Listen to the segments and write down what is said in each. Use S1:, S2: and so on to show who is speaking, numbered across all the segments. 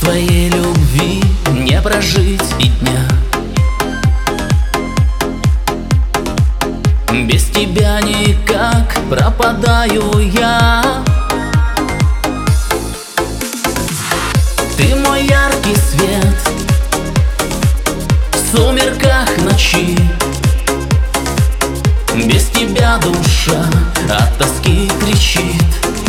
S1: твоей любви не прожить и дня. Без тебя никак пропадаю я. Ты мой яркий свет в сумерках ночи. Без тебя душа от тоски кричит.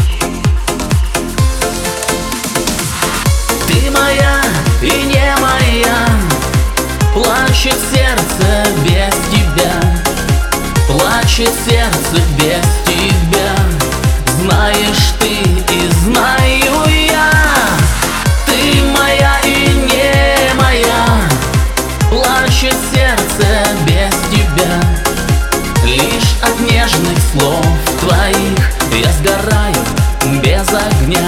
S1: Ты моя и не моя, плачет сердце без тебя. Плачет сердце без тебя. Знаешь ты и знаю я. Ты моя и не моя, плачет сердце без тебя. Лишь от нежных слов твоих я сгораю без огня.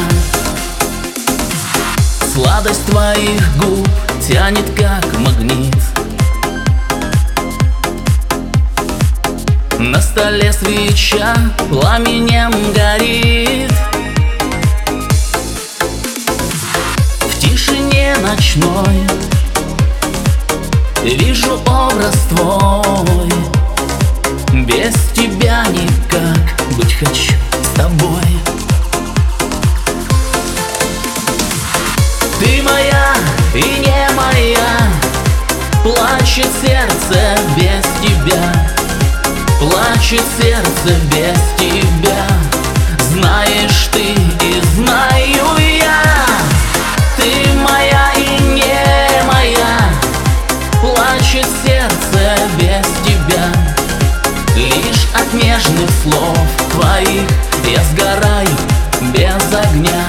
S1: Сладость твоих губ тянет как магнит. На столе свеча пламенем горит. В тишине ночной вижу образ твой. Без тебя никак, быть хочу с тобой. Ты моя и не моя, плачет сердце без тебя. Плачет сердце без тебя. Знаешь ты и знаю я. Ты моя и не моя, плачет сердце без тебя. Лишь от нежных слов твоих я сгораю без огня.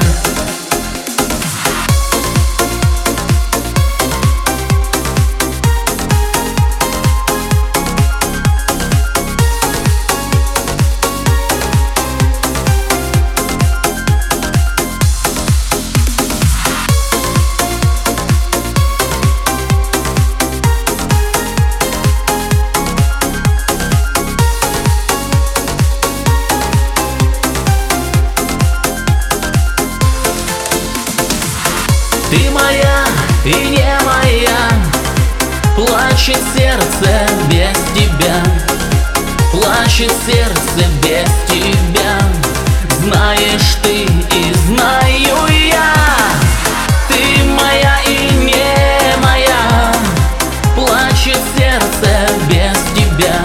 S1: Ты моя и не моя, плачет сердце без тебя. Плачет сердце без тебя. Знаешь ты и знаю я. Ты моя и не моя, плачет сердце без тебя.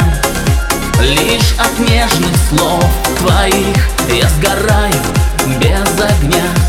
S1: Лишь от нежных слов твоих я сгораю без огня.